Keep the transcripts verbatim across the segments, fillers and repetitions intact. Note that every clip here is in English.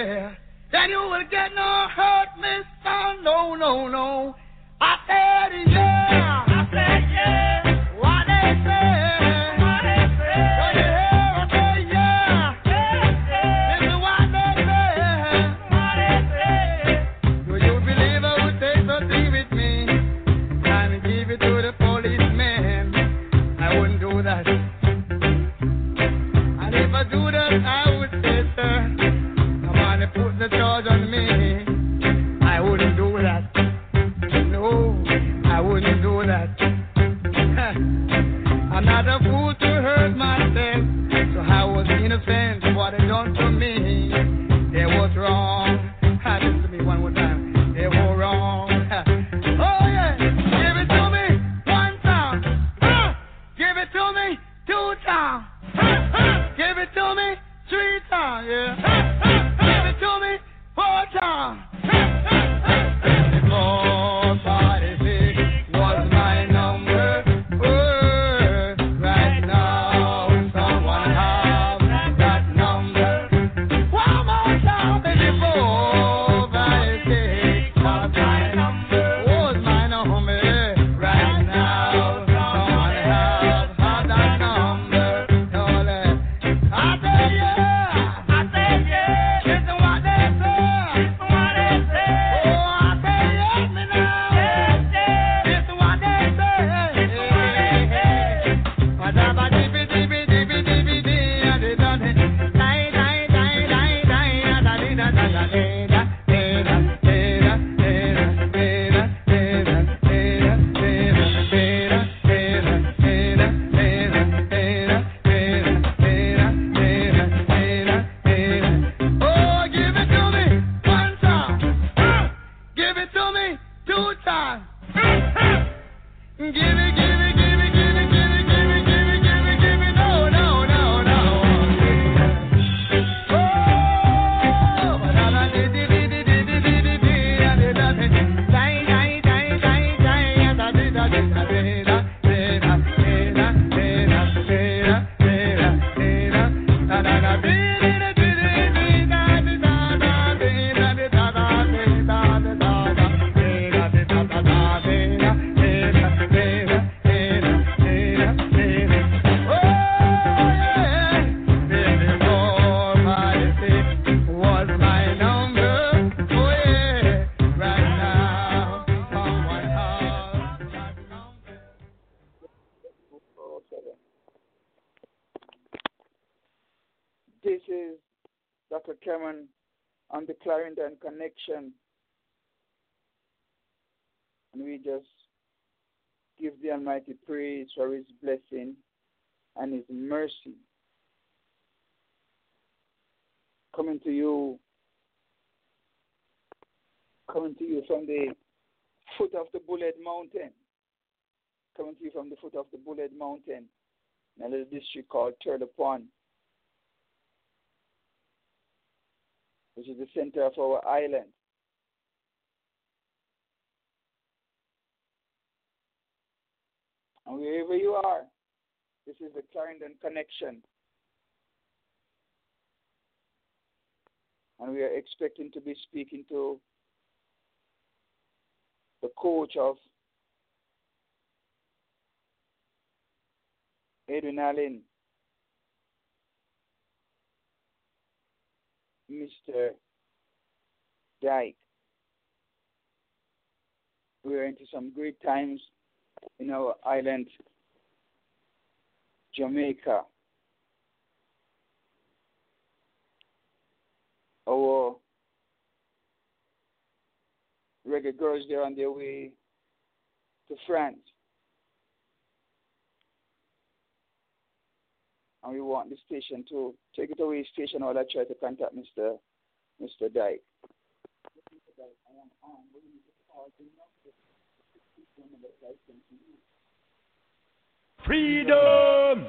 yeah. Then you will get no hurt, mister. No, no, no. I said yeah. I said yeah. What they say? What they say? So you hear I say yeah. Yeah, yeah. This is what they say. What they say? Do you believe I would take something with me and give it to the policeman? I wouldn't do that. And if I do that, I would say, sir, come on and put the charge on me. I wouldn't do that. No, I wouldn't do that. I'm not a fool to hurt myself, so I was innocent. What they done to me, they was wrong. Listen to me one more time. They were wrong. Oh yeah, give it to me one time. Uh, give it to me two times. Uh, give it to me three times. Yeah. Uh, give it to me four times. Before party six was my number. Oh, right now someone have that number. One more time before party six was my number. Was my number. Right now someone have have that number. I say yeah. I say yeah. Listen what they say. Listen what they say. Oh, I say yes me now. Yes, yes. Listen what they say. Listen what they say. Whatever dibby dibby dibby dibby dee, and they done it. Die die die die die, and da di da da da di da di da di da di da di da di da di da di da di da di da. Oh, give it to me one time. Uh, give it to me two times. Uh, uh. Give it, give it, give it, give it, give it, give it, give it, give it, give it. No, no, no, no. Oh, ba-da-da, di-di-di-di-di-di-di-di, da-di-da-di. Die, die, die, die, die, da-di-da-di-da-di-da, di-da, di-da, di-da, di-da, di-da, di-da, da-da-da, di-di-di-di-di-di, da-di-da-da, di-da-di-da-da, di-da-di-da-da, di-da-di-da-da, di-da, This is Doctor Cameron on the Clarendon Connection. And we just give the Almighty praise for His blessing and His mercy. Coming to you, coming to you from the foot of the Bullet Mountain. Coming to you from the foot of the Bullet Mountain in a little district called Turtle Pond, which is the center of our island. And wherever you are, this is the Clarendon Connection. And we are expecting to be speaking to the coach of Edwin Allen, Mister Dyke. We are into some great times in our island, Jamaica. Our reggae girls, they're on their way to France. And we want the station to take it away, station, while I try to contact Mister Mister Dyke. Freedom!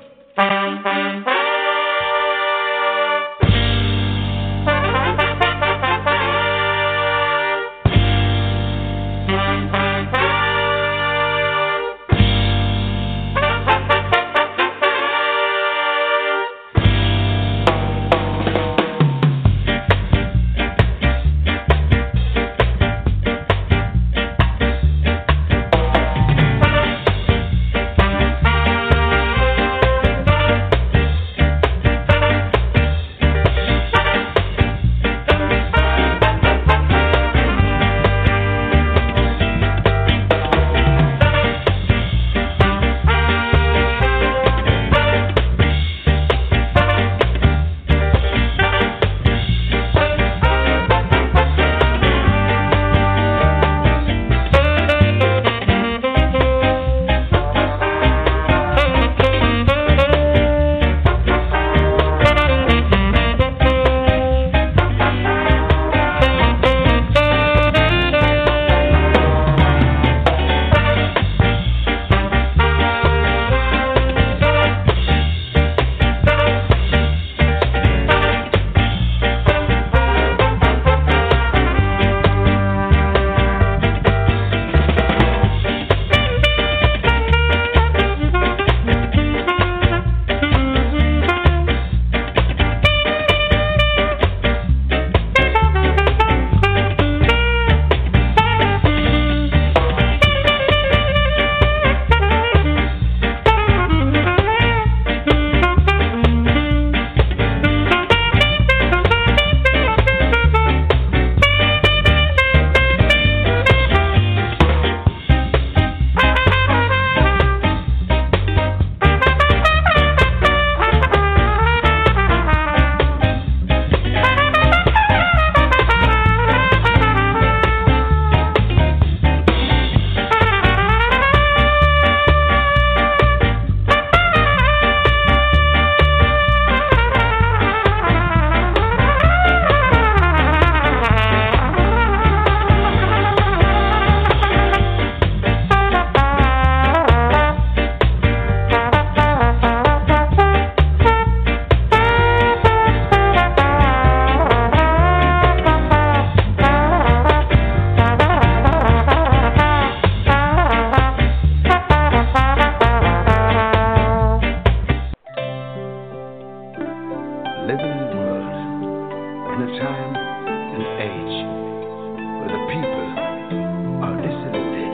in a time and age where the people are disconnected,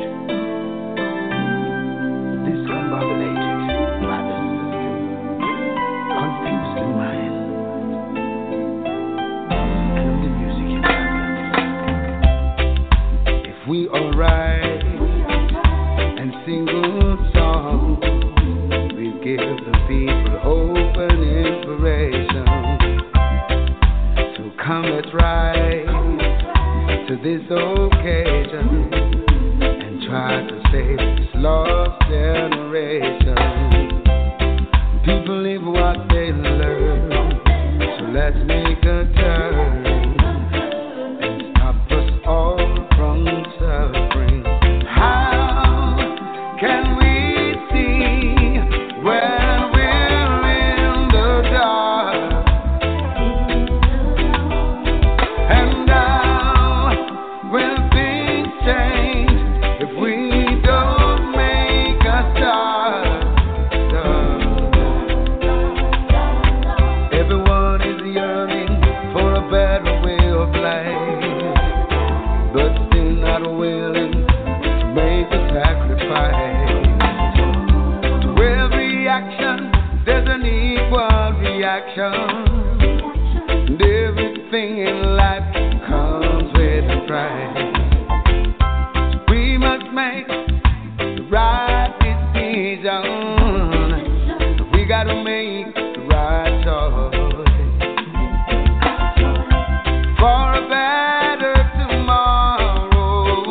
discombobulated by the system, confused in mind, and the music environment. If we all rise and sing good songs, we give the people hope and inspiration. So come, let's rise to this occasion and try to save this lost generation. People live what they learn, so let's make a turn and stop us all from suffering. How can we see when we're in the dark? And how will things change if we don't make a start? Everyone is yearning for a better way of life, but still not willing to make a sacrifice. To every action, there's an equal reaction. And everything in life comes with a price. We must make the right decision. We gotta make the right choice for a better tomorrow.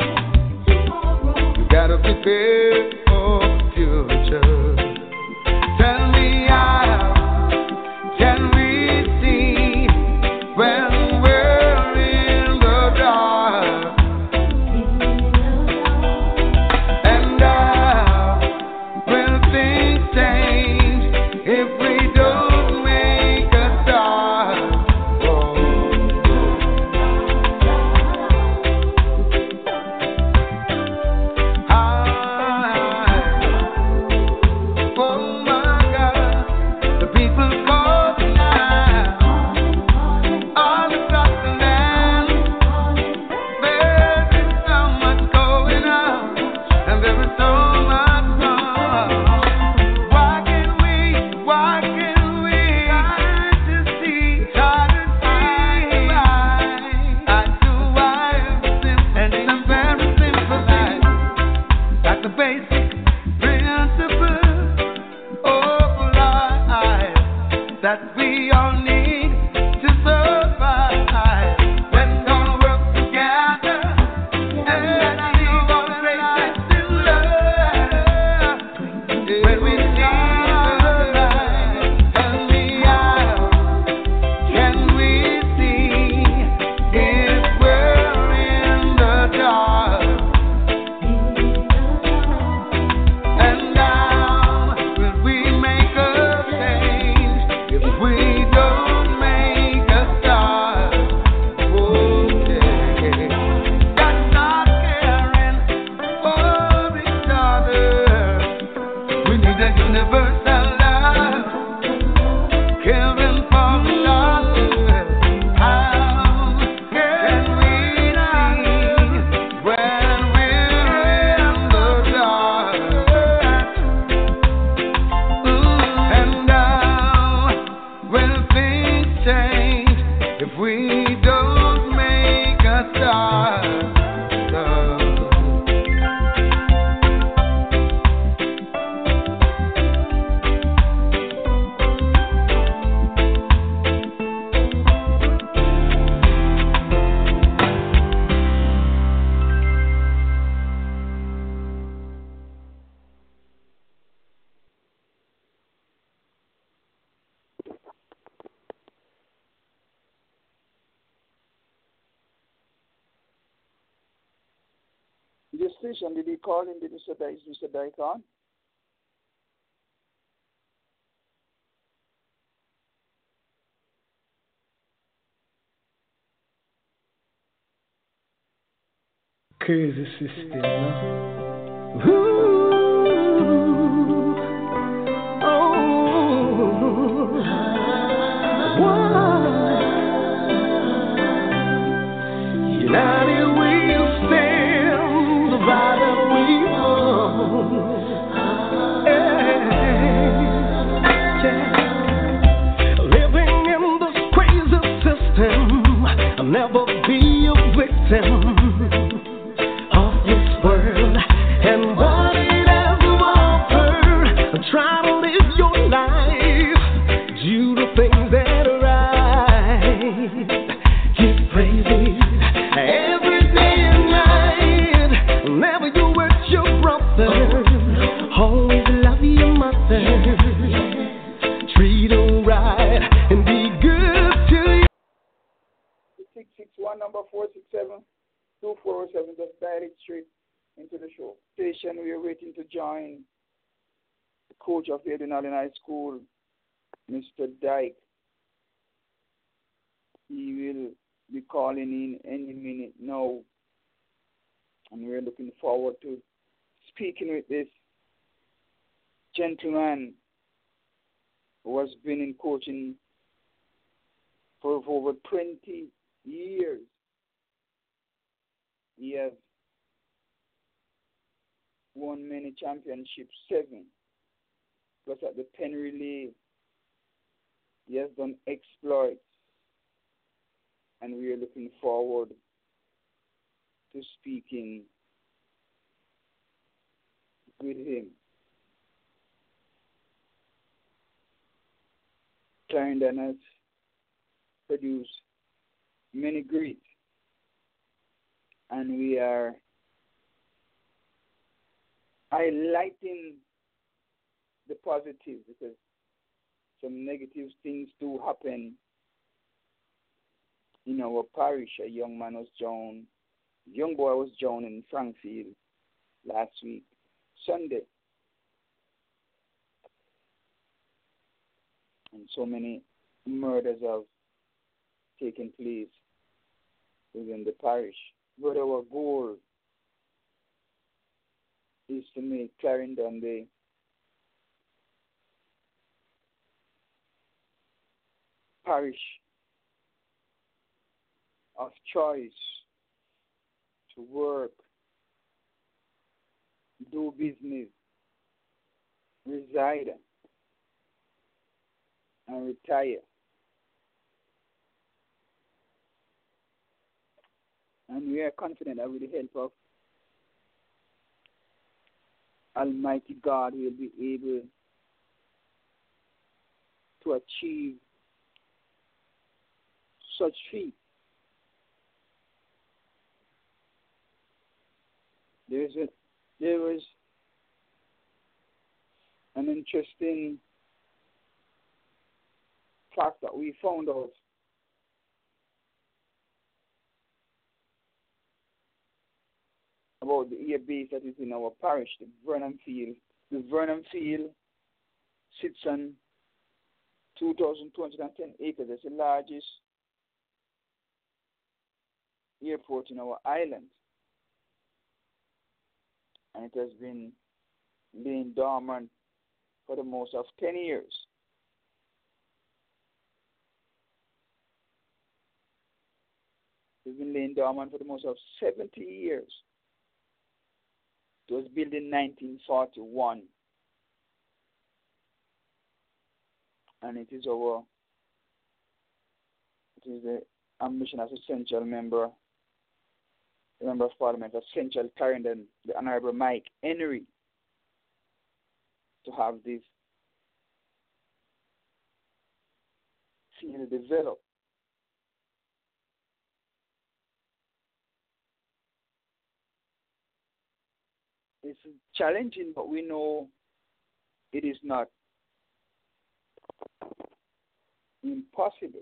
We gotta prepare for the future. Tell me how can we see when we're in the dark? And how will things change if we don't make a start? Oh, I, oh my God, the people calling out all across the land. There is so much going on, and there is so much more. Why can we, why can we try to see, try to see eye to eye, and in a very simple life, like the basic principle of life that we all need to survive. Let's all work together and live on faith in love. When we see the light, tell me how can we see if we're in the dark? And how will we make a change if we don't make a start? Oh, yeah. Gotta start caring for each other. We need a universal love, caring for each other. How can we see when we're in the dark? And how will things change if we don't make a start? This station, did he call in? Did Mister Dyke, Mister Dyke on? Crazy system, you know? Ooh, oh, why? never be a victim of this world and what it has to offer. Try to live your life, do the things that are right. Give praises every day and night. Never you hurt your brother. Always love your mother. Treat her right and be good to you. six six one number four six seven two four zero seven. Just dial it straight into the show. Station, we are waiting to join the coach of Eden Allen High School, Mister Dyke. He will be calling in any minute now. And we're looking forward to speaking with this gentleman who has been in coaching for over twenty years. He has won many championships, seven. Plus at the pen relay, he has done exploits. And we are looking forward to speaking with him. Clarendon has produced many greats, and we are highlighting the positive because some negative things do happen in our parish. A young man was drowned, a young boy was drowned in Frankfield last week, Sunday. And so many murders have taken place within the parish. But our goal is to make Clarendon the parish of choice to work, do business, reside, and retire. And we are confident that with the help of Almighty God, we will be able to achieve such feats. There is a, there was an interesting fact that we found out about the air base that is in our parish, the Vernon Field. The Vernon Field sits on two thousand two hundred ten acres. It's the largest airport in our island. And it has been laying dormant for the most of ten years. It's been laying dormant for the most of seventy years. It was built in nineteen forty-one. And it is our, it is the ambition as a central member, the Member of Parliament of Central Clarendon, the Honorable Mike Henry, to have this field developed. It's challenging, but we know it is not impossible.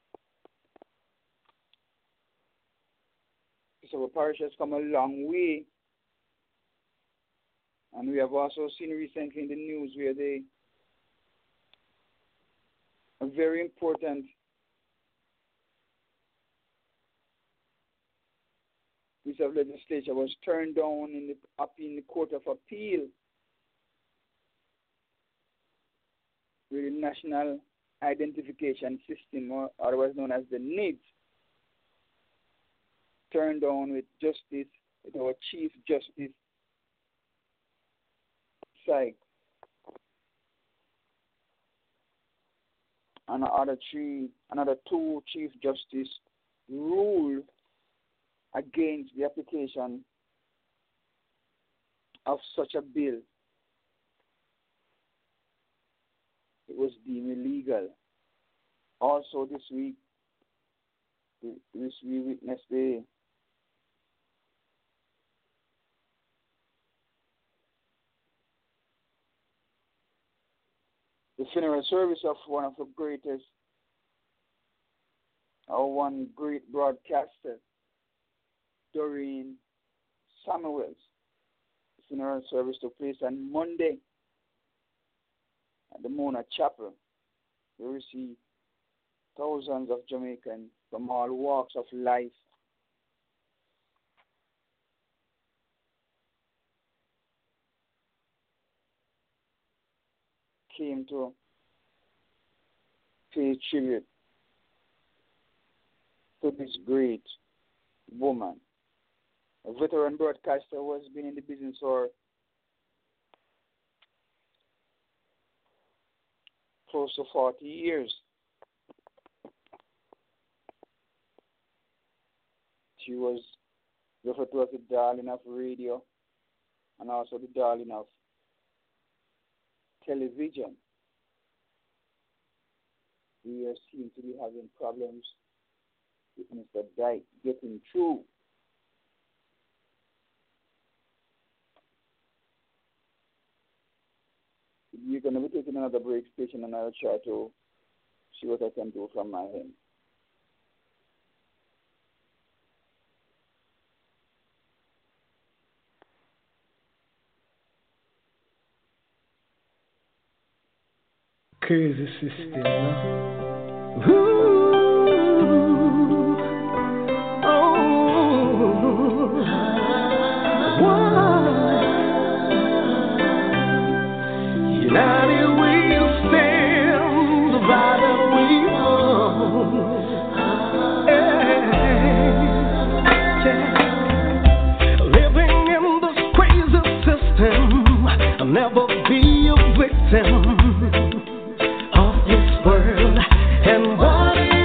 So our parish has come a long way, and we have also seen recently in the news where they a very important piece of legislation was turned down in the, up in the Court of Appeal, with the National Identification System, or otherwise known as the N I D, turned down with justice, with our Chief Justice, Sykes, and another three, another two Chief Justice ruled against the application of such a bill. It was deemed illegal. Also this week, this we witnessed the the funeral service of one of the greatest, or one great broadcaster, Doreen Samuels. The funeral service took place on Monday at the Mona Chapel. We received thousands of Jamaicans from all walks of life came to pay tribute to this great woman. A veteran broadcaster who has been in the business for close to forty years. She was referred to as the darling of radio and also the darling of television. We are seem to be having problems with Mister Dyke getting through. We're going to be taking another break station, and I'll try to see what I can do from my end. Crazy system, no? Ooh, oh, why? United we stand, divided we fall. Yeah, yeah. Living in this crazy system, I'll never be a victim. World and what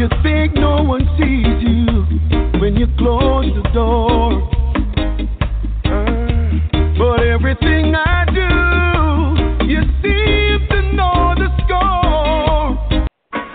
You think no one sees you when you close the door. Uh, but everything I do, you seem to know the score.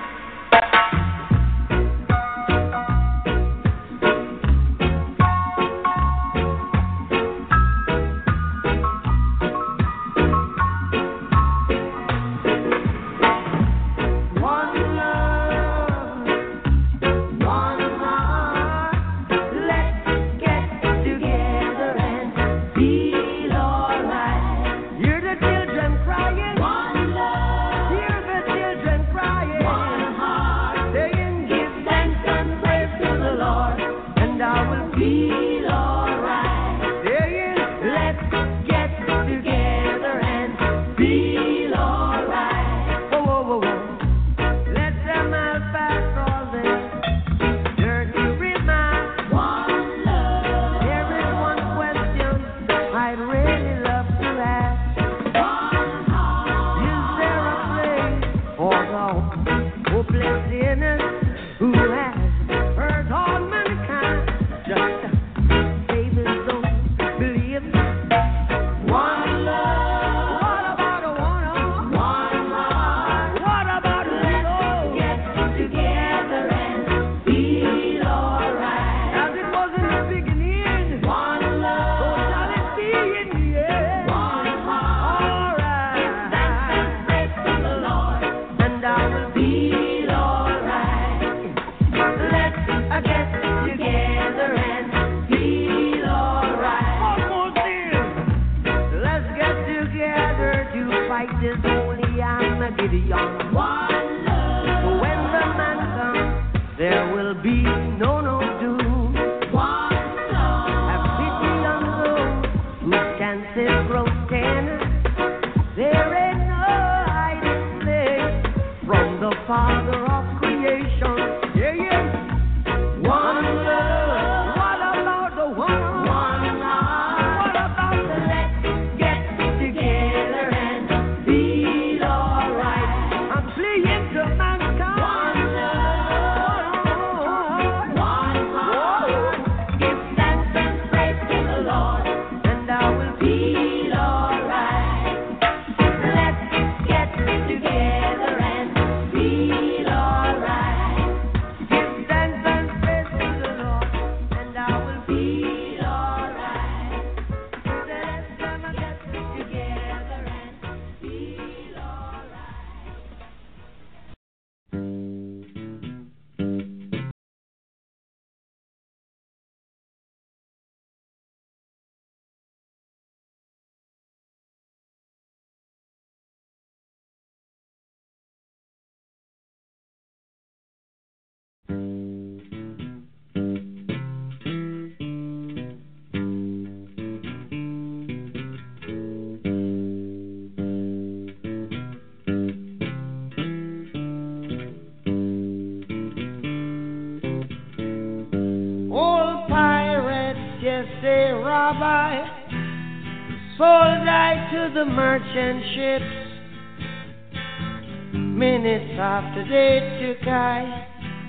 Sold I to the merchant ships. Minutes after they took I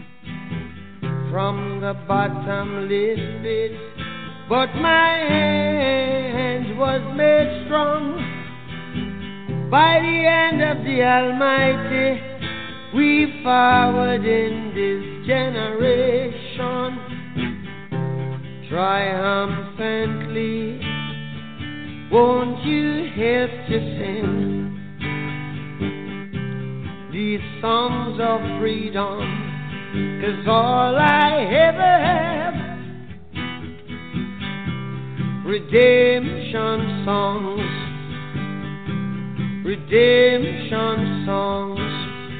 from the bottomless pit, but my hand was made strong by the hand of the Almighty. We forward in this generation triumphantly. Won't you help to sing these songs of freedom? 'Cause all I ever have, redemption songs, redemption songs.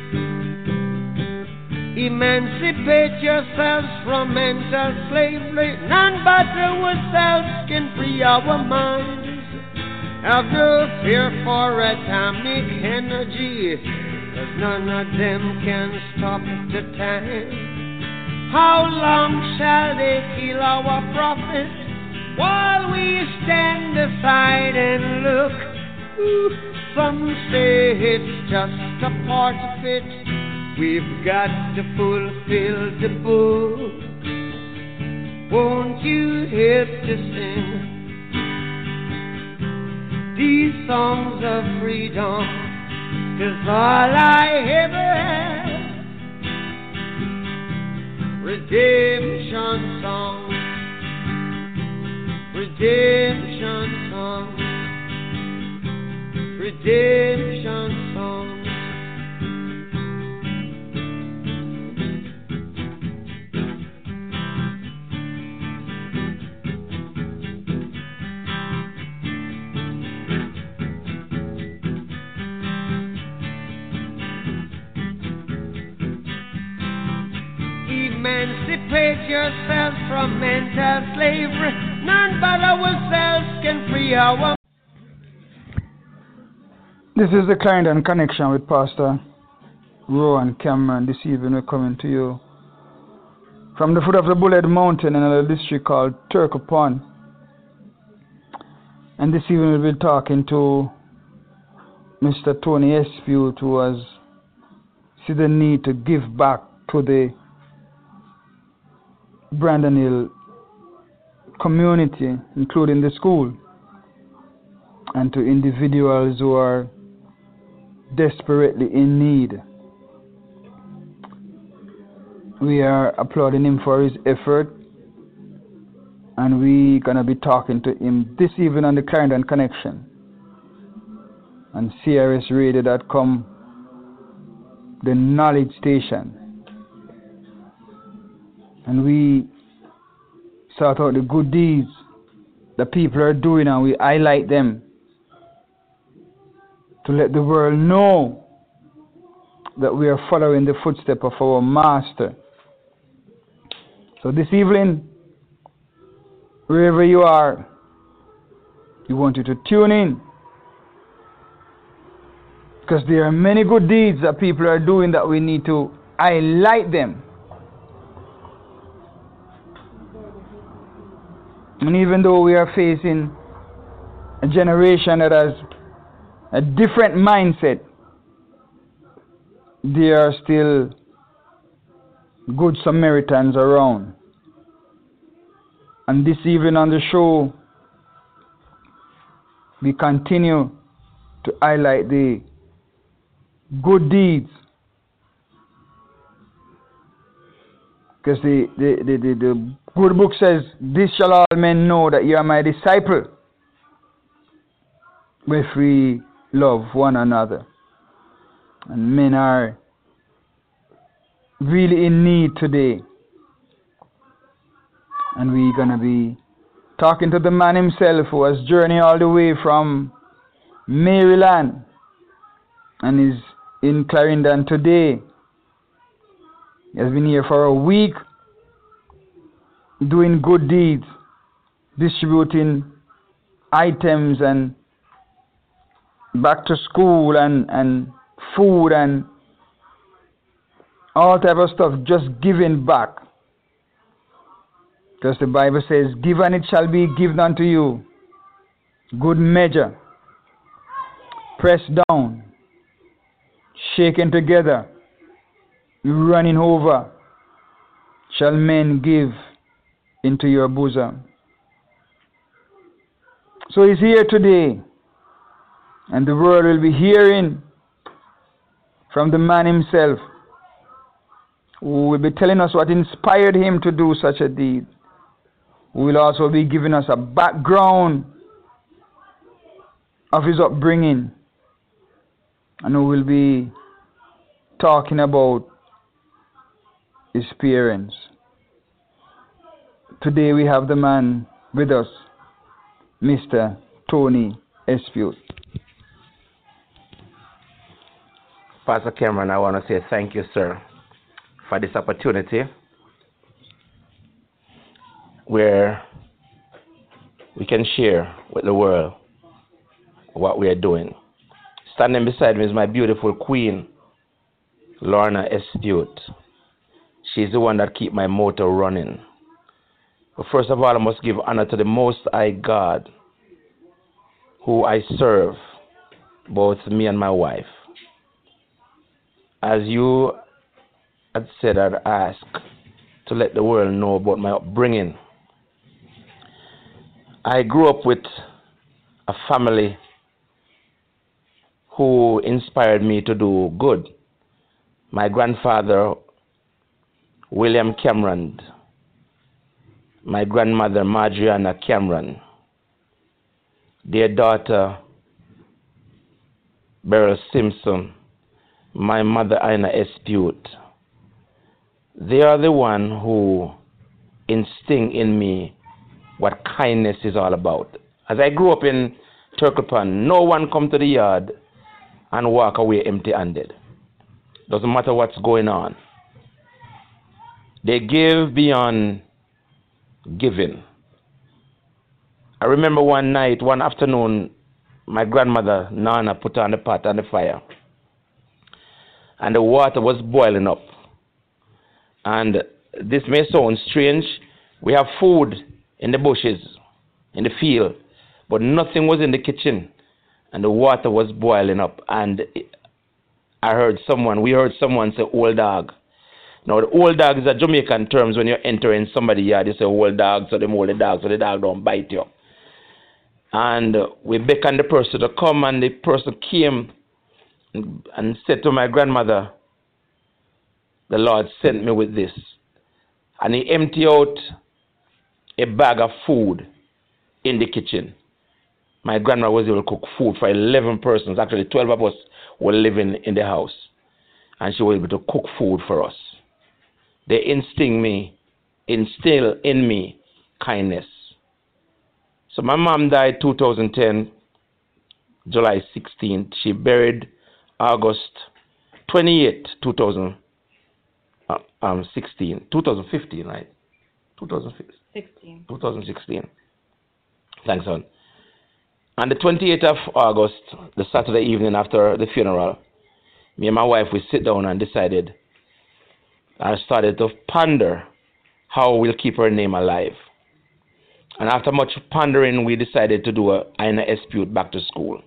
Emancipate yourselves from mental slavery. None but ourselves can free our minds. Have no fear for atomic energy, 'cause none of them can stop the time. How long shall they kill our prophets while we stand aside and look? Ooh, some say it's just a part of it. We've got to fulfill the book. Won't you help to sing these songs of freedom? 'Cause all I ever had, redemption songs, redemption songs, redemption songs. Emancipate yourselves from mental slavery. None but ourselves can free our. This is the Clarendon Connection with Pastor Rowan Cameron. This evening we're coming to you from the foot of the Bullet Mountain in a district called Turkopon. And this evening we'll be talking to Mister Tony Espute, who has seen the need to give back to the Brandon Hill community, including the school, and to individuals who are desperately in need. We are applauding him for his effort, and we're going to be talking to him this evening on the Clarendon Connection and C R S radio dot com, the knowledge station. And we sort out the good deeds the people are doing, and we highlight them to let the world know that we are following the footsteps of our Master. So this evening, wherever you are, we want you to tune in, because there are many good deeds that people are doing that we need to highlight them. And even though we are facing a generation that has a different mindset, there are still good Samaritans around. And this evening on the show, we continue to highlight the good deeds. Because the, the, the, the, the good book says, "This shall all men know that you are my disciple, if we love one another." And men are really in need today. And we're going to be talking to the man himself, who has journeyed all the way from Maryland and is in Clarendon today. He has been here for a week doing good deeds, distributing items and back to school and, and food and all type of stuff, just giving back. Because the Bible says, "Give and it shall be given unto you. Good measure, pressed down, shaken together, running over, shall men give into your bosom." So he's here today, and the world will be hearing from the man himself, who will be telling us what inspired him to do such a deed. Who will also be giving us a background of his upbringing, and who will be talking about his parents. Today we have the man with us, Mister Tony Espute. Pastor Cameron, I want to say thank you, sir, for this opportunity where we can share with the world what we are doing. Standing beside me is my beautiful queen, Lorna Espute. She's the one that keeps my motor running. But first of all, I must give honor to the Most High God, who I serve, both me and my wife. As you had said I'd ask to let the world know about my upbringing. I grew up with a family who inspired me to do good. My grandfather, William Cameron, my grandmother, Margiana Cameron, their daughter, Beryl Simpson, my mother, Ina Espute. They are the one who instill in me what kindness is all about. As I grew up in Turklepond, no one come to the yard and walk away empty-handed. Doesn't matter what's going on. They give beyond giving. I remember one night, one afternoon, my grandmother, Nana, put on the pot on the fire. And the water was boiling up. And this may sound strange. We have food in the bushes, in the field, but nothing was in the kitchen. And the water was boiling up. And I heard someone, we heard someone say, old dog. Now, the old dog is a Jamaican term. When you're entering somebody's yard, you say, old dog, so them old dog, so the dog don't bite you. And we beckoned the person to come, and the person came and, and said to my grandmother, the Lord sent me with this. And he emptied out a bag of food in the kitchen. My grandma was able to cook food for eleven persons. Actually, twelve of us were living in the house. And she was able to cook food for us. They instill me, instill in me kindness. So my mom died two thousand ten, July sixteenth. She buried August twenty-eighth, two thousand sixteen. twenty fifteen, right? twenty sixteen. twenty sixteen. Thanks, son. On the twenty-eighth of August, the Saturday evening after the funeral, me and my wife, we sit down and decided, I started to ponder how we'll keep her name alive. And after much pondering, we decided to do a Ina Espute back to school.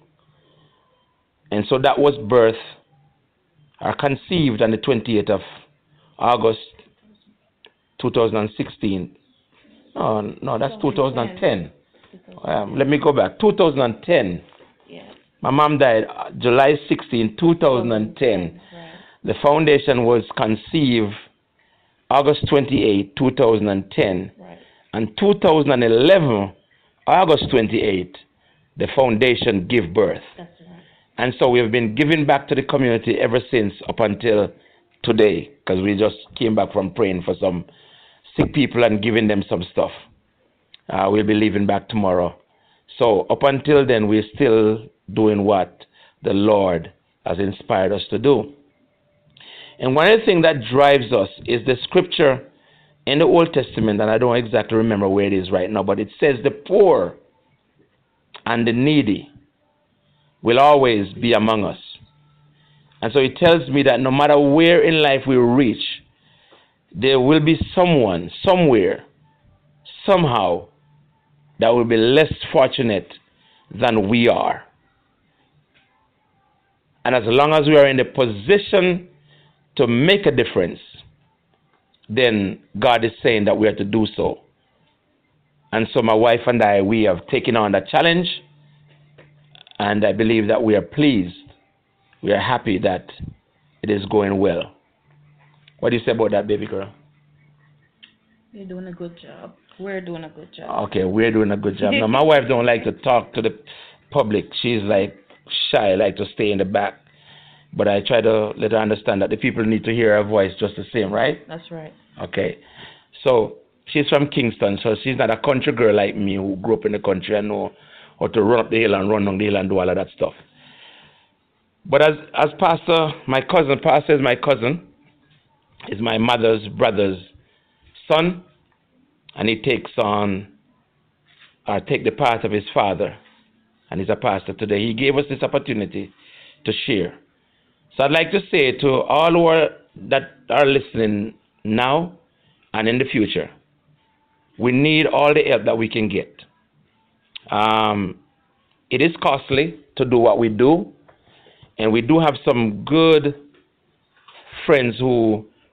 And so that was birthed, or conceived on the twenty-eighth of August, two thousand sixteen. No, no, that's two thousand ten. Um, let me go back. two thousand ten. Yeah. My mom died July sixteenth, two thousand ten. Right. The foundation was conceived August twenty-eighth, two thousand ten. Right. And two thousand eleven, August twenty-eighth, the foundation gave birth. That's right. And so we have been giving back to the community ever since up until today, because we just came back from praying for some sick people and giving them some stuff. Uh, we'll be leaving back tomorrow. So up until then, we're still doing what the Lord has inspired us to do. And one of the things that drives us is the scripture in the Old Testament, and I don't exactly remember where it is right now, but it says the poor and the needy will always be among us. And so it tells me that no matter where in life we reach, there will be someone, somewhere, somehow, that will be less fortunate than we are. And as long as we are in the position to make a difference, then God is saying that we are to do so. And so my wife and I, we have taken on that challenge, and I believe that we are pleased. We are happy that it is going well. What do you say about that, baby girl? You're doing a good job. We're doing a good job. Okay, we're doing a good job. Now, my wife don't like to talk to the public. She's like shy, like to stay in the back. But I try to let her understand that the people need to hear her voice just the same, right? That's right. Okay. So she's from Kingston, so she's not a country girl like me who grew up in the country and know how to run up the hill and run down the hill and do all of that stuff. But as as pastor, my cousin, pastor is my cousin, is my mother's brother's son, and he takes on, or take the part of his father, and he's a pastor today. He gave us this opportunity to share. So I'd like to say to all who are, that are listening now and in the future, we need all the help that we can get. Um, it is costly to do what we do, and we do have some good friends who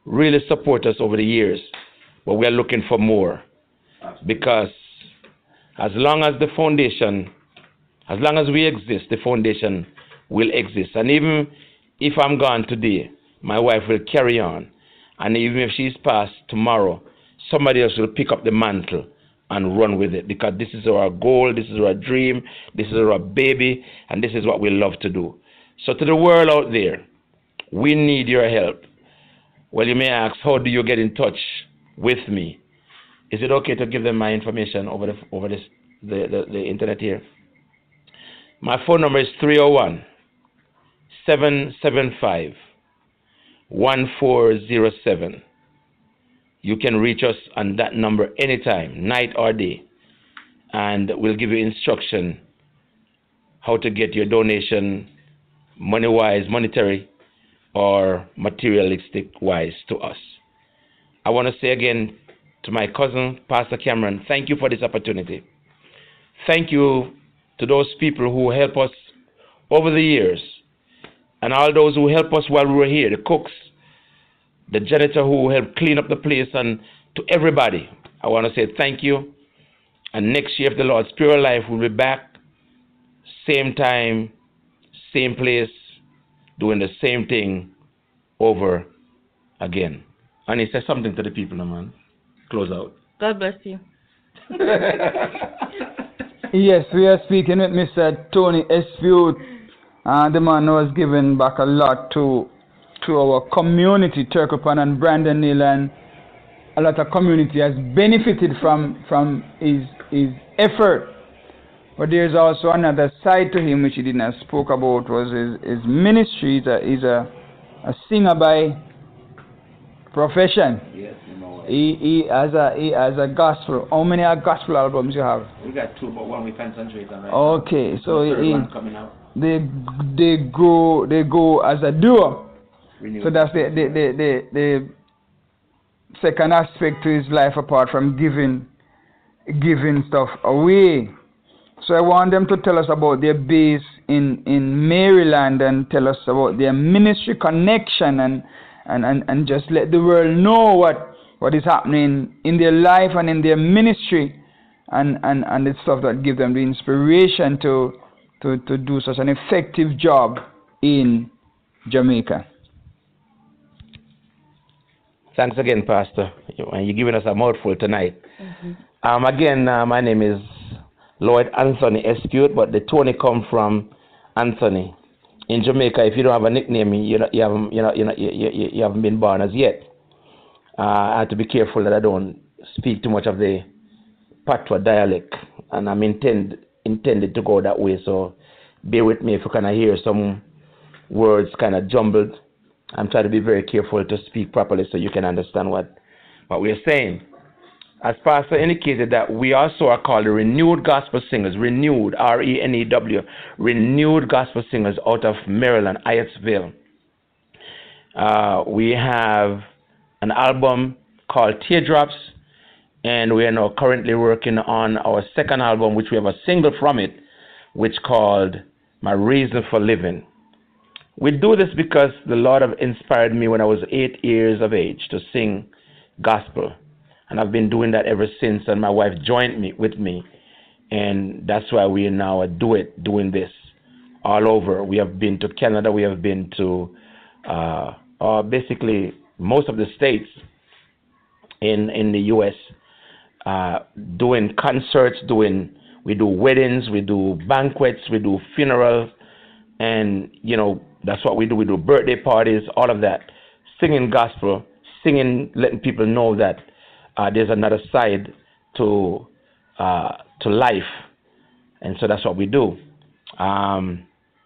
really support us over the years, but we are looking for more. Because as long as the foundation, as long as we exist, the foundation will exist. And even if I'm gone today, my wife will carry on. And even if she's passed tomorrow, somebody else will pick up the mantle and run with it, because this is our goal, this is our dream, this is our baby, and this is what we love to do. So to the world out there, we need your help. Well, you may ask, how do you get in touch with me? Is it okay to give them my information over the over this the, the, the internet here? My phone number is three oh one, seven seven five, one four zero seven. You can reach us on that number anytime, night or day, and we'll give you instruction how to get your donation money-wise, monetary, or materialistic-wise to us. I want to say again to my cousin, Pastor Cameron, thank you for this opportunity. Thank you to those people who help us over the years, and all those who help us while we were here, the cooks, the janitor who helped clean up the place, and to everybody, I want to say thank you. And next year, if the Lord's pure life, we'll be back, same time, same place, doing the same thing over again. And he said something to the people, no, man. Close out. God bless you. Yes, we are speaking with Mister Tony Espeut. Uh, the man was giving back a lot to to our community, Turkopan and Brandon Hill, and a lot of community has benefited from from his his effort. But there's also another side to him which he didn't spoke about, was his, his ministry. He's a, he's a, a singer by profession. Yes, you know. He he has a he has a gospel. How many gospel albums you have? We got two, but one we concentrate on right Okay, now. so The third he, one coming out. they they go they go as a duo. Renewed. So that's the the, the the the second aspect to his life, apart from giving giving stuff away. So I want them to tell us about their base in, in Maryland, and tell us about their ministry connection, and, and, and, and just let the world know what, what is happening in their life and in their ministry, and, and, and the stuff that give them the inspiration to, to, to do such an effective job in Jamaica. Thanks again, Pastor. And you're giving us a mouthful tonight. Mm-hmm. Um, again, uh, my name is Lloyd Anthony Espeut, but the Tony come from Anthony. In Jamaica, if you don't have a nickname, you you haven't you know you know you, you, you haven't been born as yet. Uh, I have to be careful that I don't speak too much of the Patois dialect, and I'm intend intended to go that way. So bear with me if you kind of hear some words kind of jumbled. I'm trying to be very careful to speak properly so you can understand what what we're saying. As Pastor indicated, that we also are called the Renewed Gospel Singers, Renewed, R E N E W, Renewed Gospel Singers out of Maryland, Hyattsville. Uh, we have an album called Teardrops, and we are now currently working on our second album, which we have a single from it, which called My Reason for Living. We do this because the Lord have inspired me when I was eight years of age to sing gospel. And I've been doing that ever since, and my wife joined me with me, and that's why we now do it, doing this all over. We have been to Canada, we have been to uh, uh, basically most of the states in in the U S, uh, doing concerts, doing we do weddings, we do banquets, we do funerals, and you know that's what we do. We do birthday parties, all of that, singing gospel, singing, letting people know that Uh, there's another side to uh, to life, and so that's what we do. Um,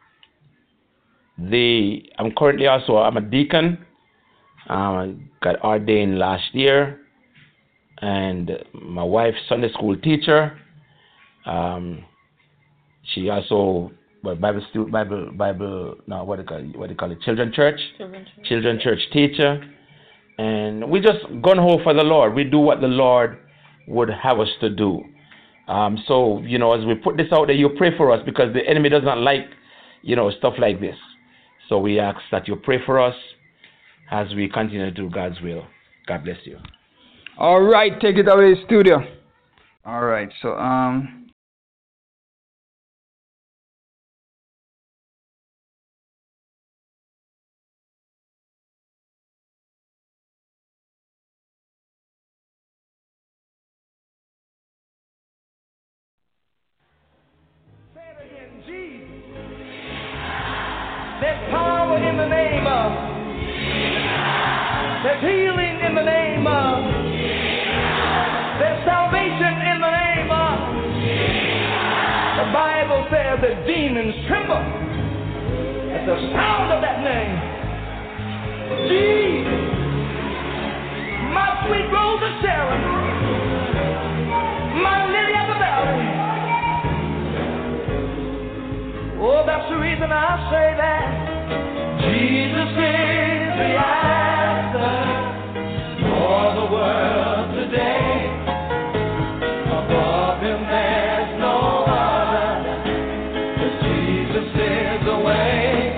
the I'm currently also I'm a deacon. Um, I got ordained last year, and my wife's Sunday school teacher. Um, she also well, Bible student, Bible Bible no what do you call it, what do you call it Children Church Children Church, Children Church teacher. And we just gun ho for the Lord. We do what the Lord would have us to do. Um, so, you know, as we put this out there, you pray for us, because the enemy does not like, you know, stuff like this. So we ask that you pray for us. as we continue to do God's will. God bless you. All right, take it away, studio. All right, so um. There's power in the name of. There's healing in the name of. There's salvation in the name of. The Bible says that demons tremble at the sound of that name. Jesus, my sweet rose of Sharon, my lily of the valley. Oh, that's the reason I say that Jesus is the answer for the world today. Above him there's no other, 'cause Jesus is the way.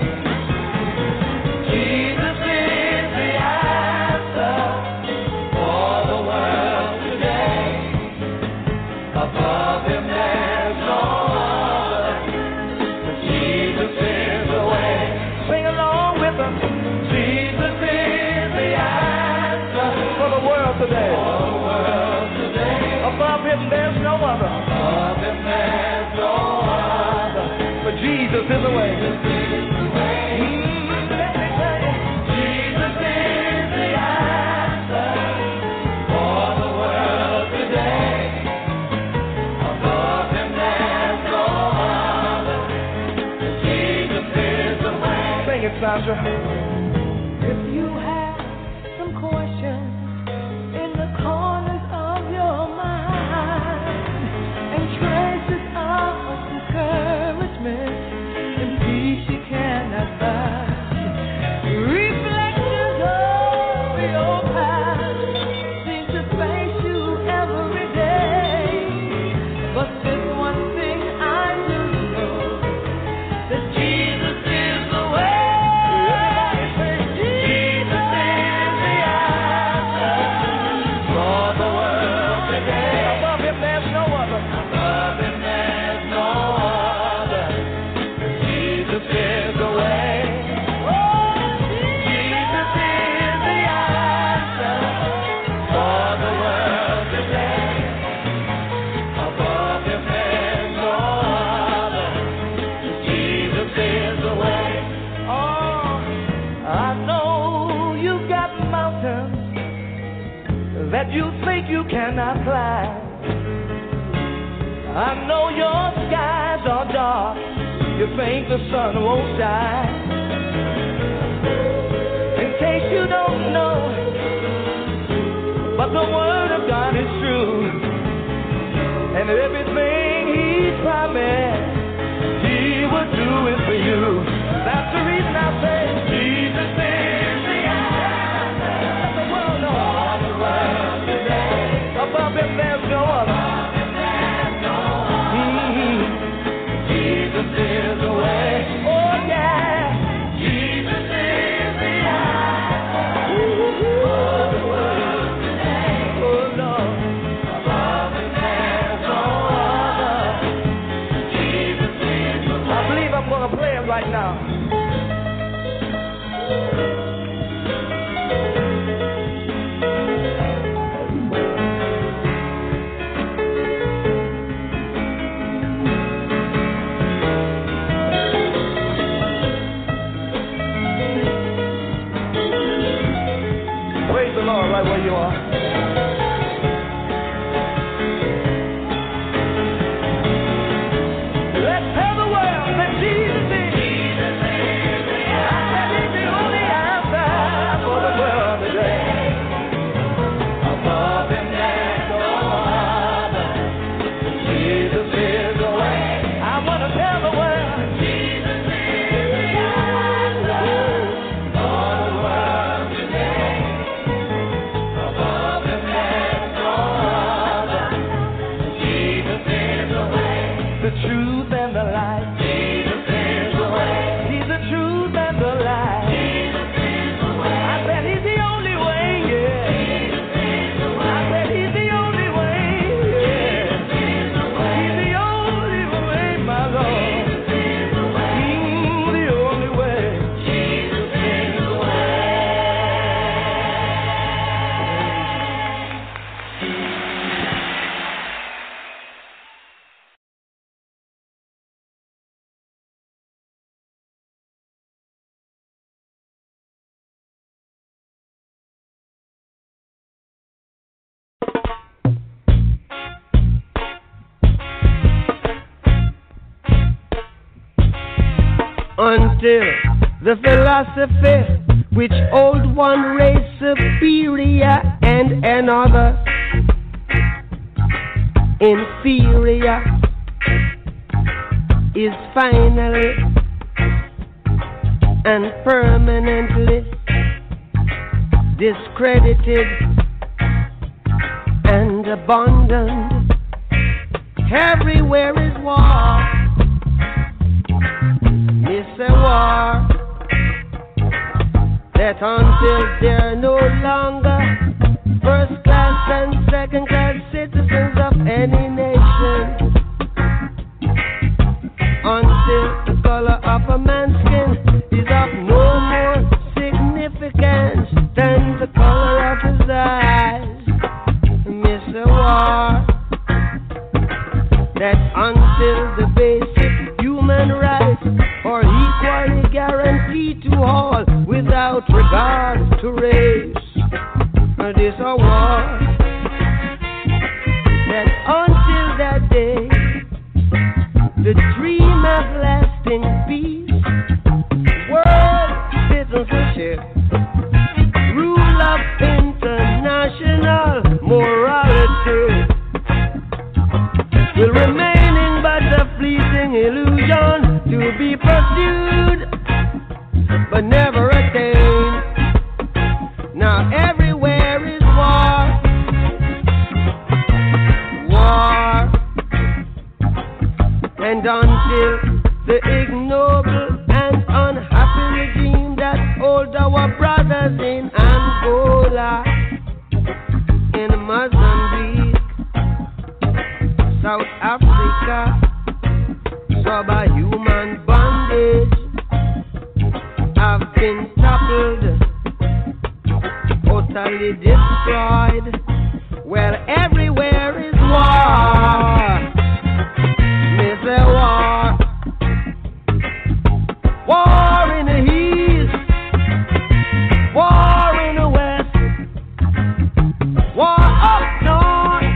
Jesus is the answer for the world today. Above him there's no other. Jesus is the way. Sing along with us. Jesus is the answer for the world today. For the world today. Above him there's no other. Above him there's no other. But Jesus is the way. Jesus is the way. Mm, let me tell you. Jesus is the answer for the world today. Above him there's no other. Jesus is the way. Sing it, Sandra. If you have some questions in the corners of your mind and traces of discouragement and peace you cannot find, reflections of your past seem to face you every day. But there's one thing I do know, that Jesus is the way. Jesus is the answer for the world today. Above him there's no other. Above him there's no other. Jesus is the way. Oh, Jesus is the answer for the world today. Above him there's no other. Jesus is the way. Oh, I know you've got mountains that you think you cannot climb. I know your skies are dark. You think the sun won't shine. In case you don't know, but the word of God is true. And everything he promised, he will do it for you. That's the reason I say Jesus is the answer. Let the world know. All the world today. Above him there's no other. Mhm. Jesus is the way. Oh yeah. Jesus is the answer. For the world today. Oh Lord. Above him there's no other. Jesus is the way. I believe I'm gonna play it right now. until the philosophy which old one race superior and another inferior is finally and permanently discredited and abandoned. Everywhere is war. It's a war that until they're no longer first class and second class citizens of any nation, until the color of a man's skin is of no more significance than the color of his eyes. Miss a war that until the basic human rights are equally guaranteed to all without regard to race. This a war that until that day the dream of lasting peace, world citizenship, rule of international morality will remaining but a fleeting illusion to be pursued but never attained. Now everywhere is war, war, and until the ignoble and unhappy regime that hold our brothers in Angola, in Mozambique, South Africa, subhuman bondage have been toppled, totally destroyed. Well, everywhere is war. Miss a war. War in the east, war in the west, war up north,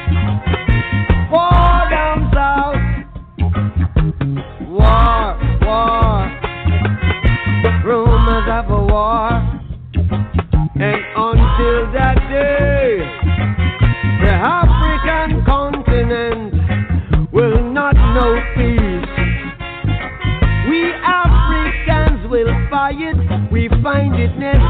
war down south, war, war, rumors of a war. And until that day, the African continent will not know peace. We Africans will fight it, we find it necessary